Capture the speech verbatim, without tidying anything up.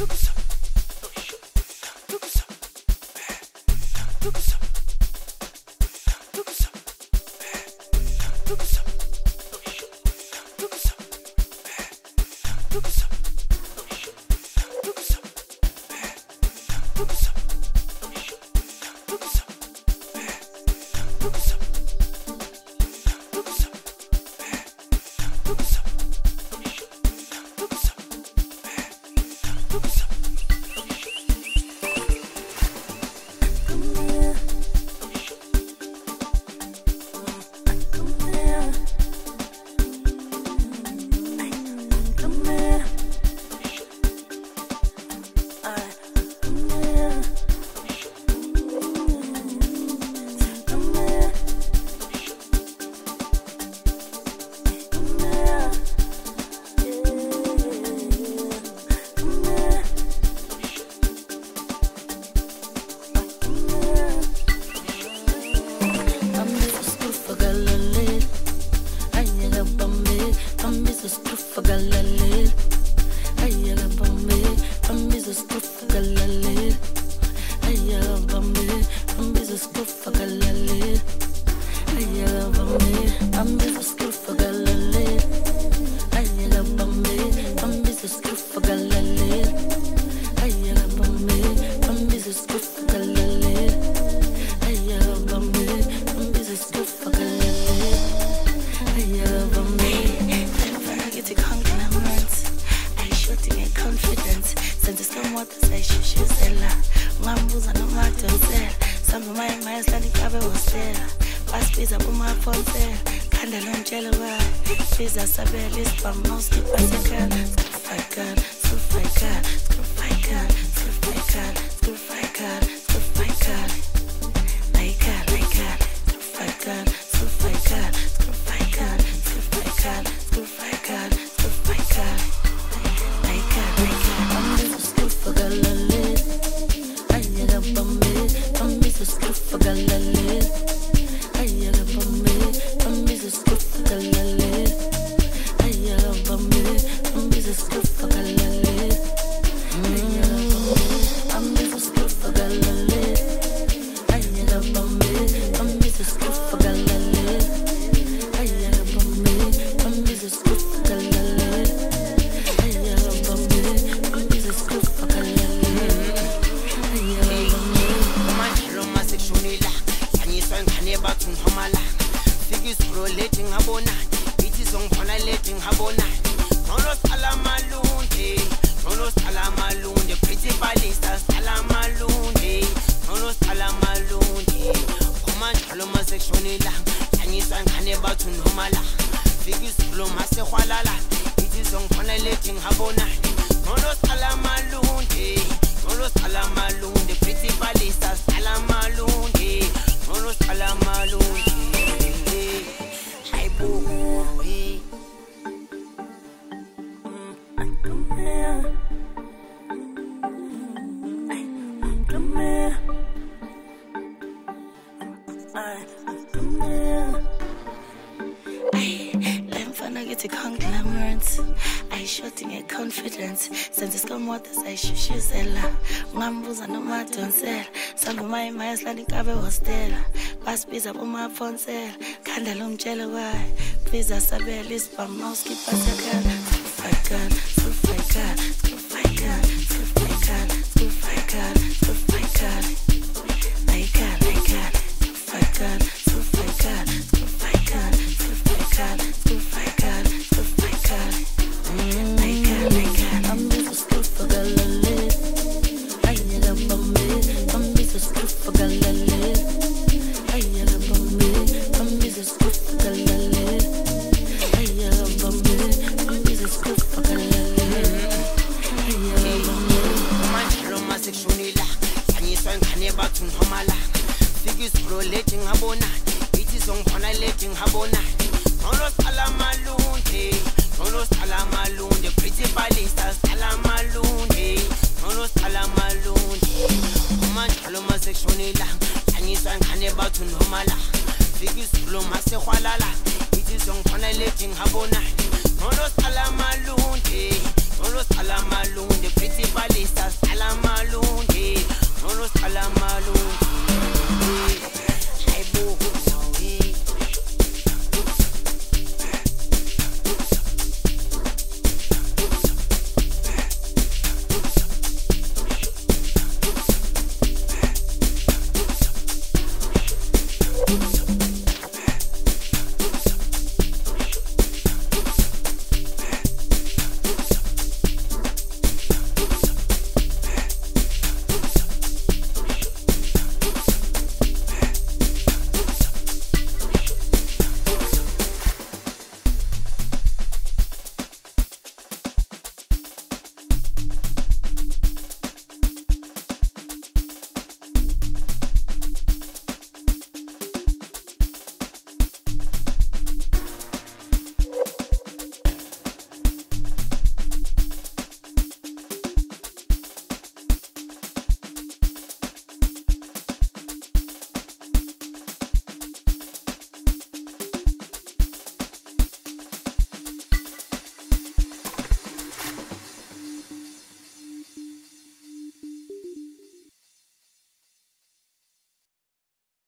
Pizza on my phone cell, candle jello why. Pizza sabe list for mouse keep us a gun. Fight gun, fight gun, fight gun, fight gun, fight gun, fight gun. Like gun, like gun, fight gun, fight gun, fight gun, fight gun, fight gun, fight gun. Like gun, like gun. I'm just a scoop for galale. I need a bomb. I'm just a scoop for galale. It is on letting habona. No los alamalunde. No los Salamaloon, the pretty ballista, Salamaloon, yeah. No, no, Salamaloon.